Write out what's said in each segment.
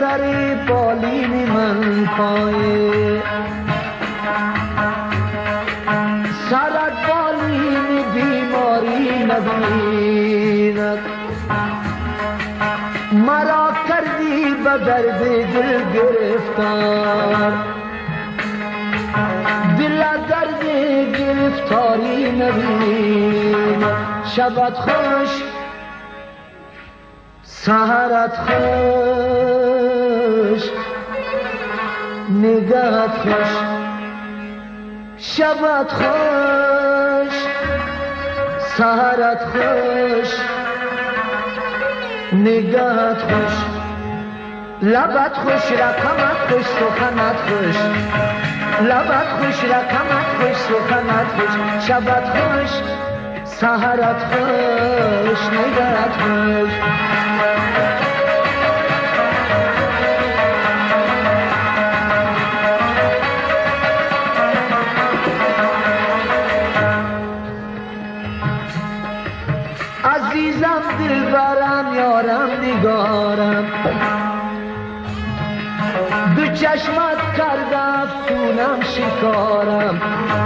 سر بالین من پایه سرت بالین بیماری نبیند مرا کردی به درد دل گرفتار دل درد گرفتاری نبیند شبت خوش سهرت خوش نگهت خوش شبت خوش سهرت خوش نگهت خوش لبت خوش رقمت خوش سخنت خوش لبت خوش رقمت خوش سخنت خوش شبت خوش سهرت خوش نگهت خوش عزیزم دلبرم یارم نگارم دو چشمت کرده افسونم شکارم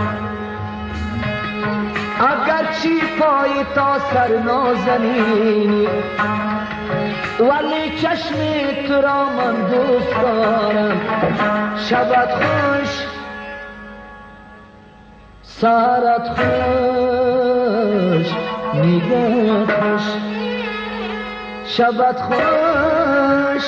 اگر چی پای تا سر نازنینی ولی چشم تو را من دوست دارم شبت خوش سهرت خوش نگهت خوش شبت خوش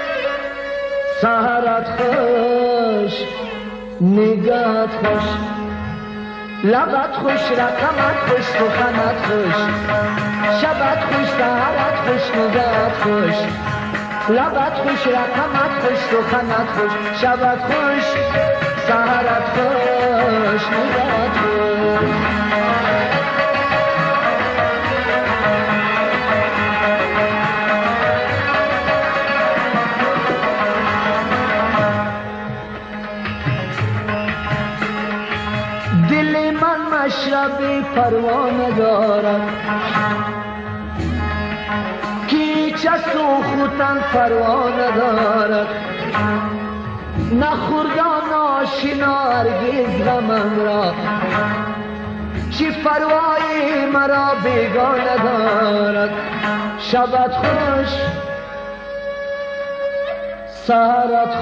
سهرت خوش نگهت خوش لبت خوش رقمت خوش سخنت خوش شبت خوش سهرت خوش نگهت خوش لبت خوش رقمت خوش سخنت خوش شبت خوش سهرت خوش نگهت خوش دل من مشرب پروانه دارد کی چست و خوتن پروانه دارد نخوردان آشنا هرگز غمم را چی پروای مرا بیگانه دارد شبت خوش سهرت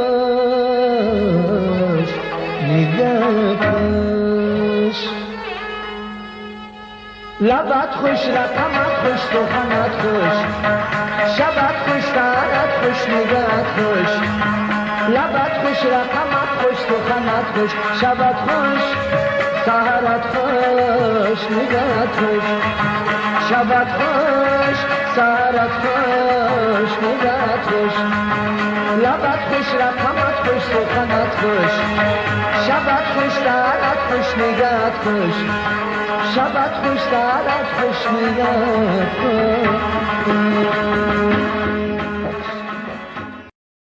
خوش نگهت خوش لبت خوش رقمت خوش سخنت خوش شبت خوش سهرت خوش نگهت خوش لبت خوش رقمت خوش سخنت خوش شبت خوش سهرت خوش نگهت خوش شبت خوش سهرت خوش نگهت خوش لبت خوش رقمت خوش سخنت خوش شبت خوش سهرت خوش نگهت خوش شبت خوش سهرت خوش نگهت خوش